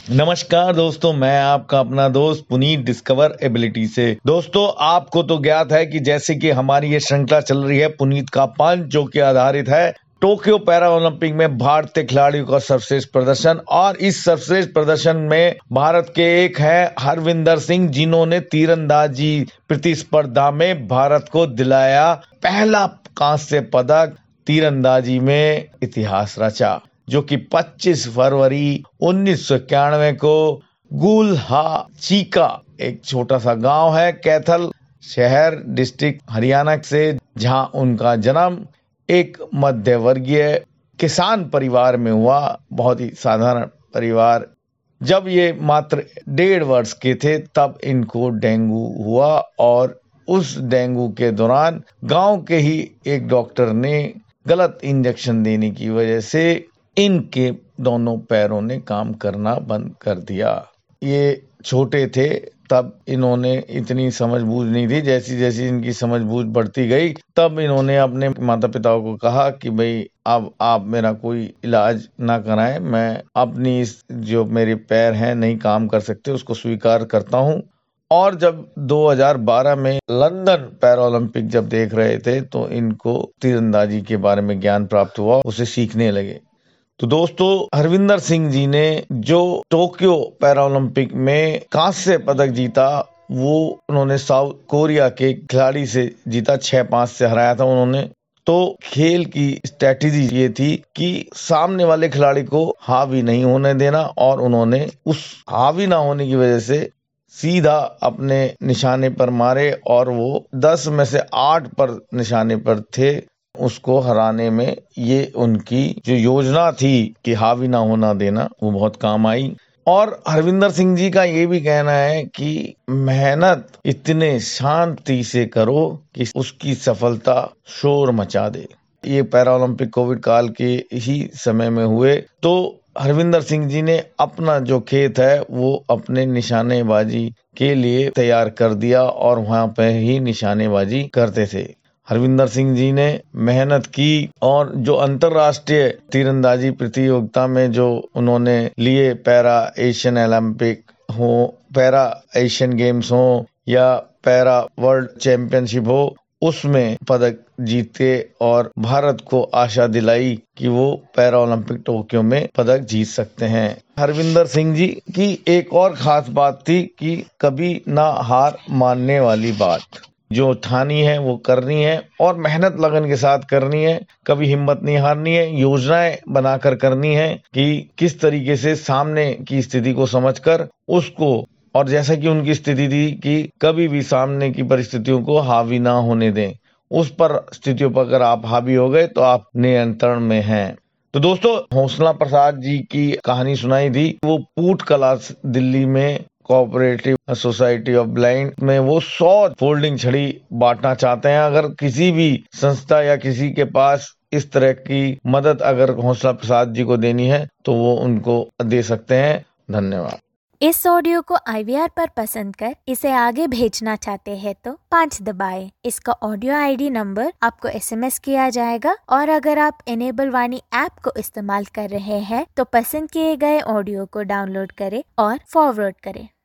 नमस्कार दोस्तों, मैं आपका अपना दोस्त पुनीत डिस्कवर एबिलिटी से। दोस्तों, आपको तो ज्ञात है कि जैसे कि हमारी ये श्रृंखला चल रही है पुनीत का पंच, जो कि आधारित है टोक्यो पैरा ओलंपिक में भारतीय खिलाड़ियों का सर्वश्रेष्ठ प्रदर्शन। और इस सर्वश्रेष्ठ प्रदर्शन में भारत के एक है हरविंदर सिंह, जिन्होंने तीरंदाजी प्रतिस्पर्धा में भारत को दिलाया पहला कांस्य पदक। तीरंदाजी में इतिहास रचा, जो कि 25 फरवरी 1991 को गुलहाचीका, एक छोटा सा गांव है कैथल शहर, डिस्ट्रिक्ट हरियाणा से, जहां उनका जन्म एक मध्य वर्गीय किसान परिवार में हुआ। बहुत ही साधारण परिवार। जब ये मात्र 1.5 वर्ष के थे तब इनको डेंगू हुआ, और उस डेंगू के दौरान गांव के ही एक डॉक्टर ने गलत इंजेक्शन देने की वजह से इनके दोनों पैरों ने काम करना बंद कर दिया। ये छोटे थे तब इन्होंने इतनी समझबूझ नहीं थी। जैसी जैसी इनकी समझबूझ बढ़ती गई तब इन्होंने अपने माता पिता को कहा कि भाई अब आप मेरा कोई इलाज ना कराएं, मैं अपनी इस जो मेरे पैर हैं नहीं काम कर सकते उसको स्वीकार करता हूं। और जब 2012 में लंदन पैरा ओलंपिक जब देख रहे थे तो इनको तीरंदाजी के बारे में ज्ञान प्राप्त हुआ, उसे सीखने लगे। तो दोस्तों, हरविंदर सिंह जी ने जो टोक्यो पैरा ओलंपिक में कांस्य पदक जीता, वो उन्होंने साउथ कोरिया के खिलाड़ी से जीता। 6-5 से हराया था उन्होंने। तो खेल की स्ट्रेटेजी ये थी कि सामने वाले खिलाड़ी को हावी नहीं होने देना, और उन्होंने उस हावी ना होने की वजह से सीधा अपने निशाने पर मारे, और वो 10 में से 8 पर निशाने पर थे। उसको हराने में ये उनकी जो योजना थी कि हावी ना होना देना, वो बहुत काम आई। और हरविंदर सिंह जी का ये भी कहना है कि मेहनत इतने शांति से करो कि उसकी सफलता शोर मचा दे। ये पैरा ओलंपिक कोविड काल के ही समय में हुए, तो हरविंदर सिंह जी ने अपना जो खेत है वो अपने निशानेबाजी के लिए तैयार कर दिया, और वहां पे ही निशानेबाजी करते थे। हरविंदर सिंह जी ने मेहनत की, और जो अंतर्राष्ट्रीय तीरंदाजी प्रतियोगिता में जो उन्होंने लिए, पैरा एशियन ओलंपिक हो, पैरा एशियन गेम्स हो, या पैरा वर्ल्ड चैंपियनशिप हो, उसमें पदक जीते और भारत को आशा दिलाई कि वो पैरा ओलंपिक टोक्यो में पदक जीत सकते हैं। हरविंदर सिंह जी की एक और खास बात थी कि कभी ना हार मानने वाली बात। जो ठानी है वो करनी है, और मेहनत लगन के साथ करनी है। कभी हिम्मत नहीं हारनी है। योजनाएं बनाकर करनी है कि किस तरीके से सामने की स्थिति को समझकर उसको, और जैसा कि उनकी स्थिति थी कि कभी भी सामने की परिस्थितियों को हावी ना होने दें। उस पर स्थितियों पर अगर आप हावी हो गए तो आप नियंत्रण में हैं। तो दोस्तों, हौसला प्रसाद जी की कहानी सुनाई थी। वो पूट कला दिल्ली में कोऑपरेटिव सोसाइटी ऑफ ब्लाइंड में वो 100 फोल्डिंग छड़ी बांटना चाहते हैं। अगर किसी भी संस्था या किसी के पास इस तरह की मदद अगर हौसला प्रसाद जी को देनी है तो वो उनको दे सकते हैं। धन्यवाद। इस ऑडियो को IVR पर पसंद कर इसे आगे भेजना चाहते हैं तो 5 दबाएं। इसका ऑडियो ID नंबर आपको SMS किया जाएगा, और अगर आप इनेबल वाणी ऐप को इस्तेमाल कर रहे हैं तो पसंद किए गए ऑडियो को डाउनलोड करें और फॉरवर्ड करें।